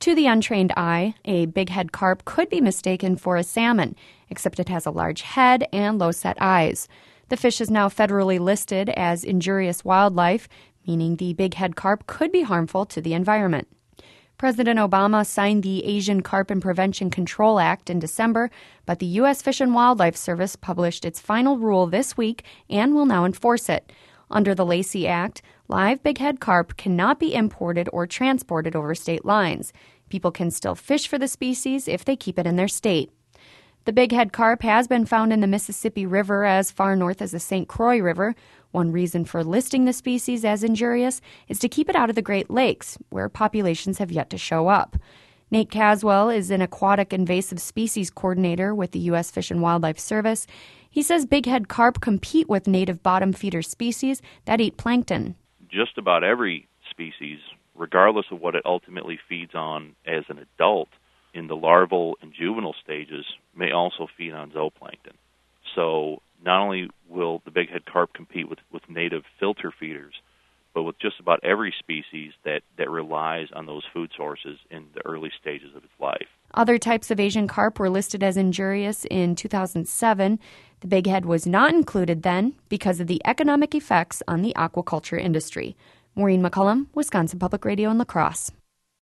To the untrained eye, a bighead carp could be mistaken for a salmon, except it has a large head and low-set eyes. The fish is now federally listed as injurious wildlife, meaning the bighead carp could be harmful to the environment. President Obama signed the Asian Carp and Prevention Control Act in December, but the U.S. Fish and Wildlife Service published its final rule this week and will now enforce it. Under the Lacey Act, live bighead carp cannot be imported or transported over state lines. People can still fish for the species if they keep it in their state. The bighead carp has been found in the Mississippi River as far north as the St. Croix River. One reason for listing the species as injurious is to keep it out of the Great Lakes, where populations have yet to show up. Nate Caswell is an aquatic invasive species coordinator with the U.S. Fish and Wildlife Service. He says bighead carp compete with native bottom feeder species that eat plankton. Just about every species, regardless of what it ultimately feeds on as an adult, in the larval and juvenile stages, may also feed on zooplankton. So not only will the bighead carp compete with native filter feeders, but with just about every species that relies on those food sources in the early stages of its life. Other types of Asian carp were listed as injurious in 2007. The bighead was not included then because of the economic effects on the aquaculture industry. Maureen McCullum, Wisconsin Public Radio in La Crosse.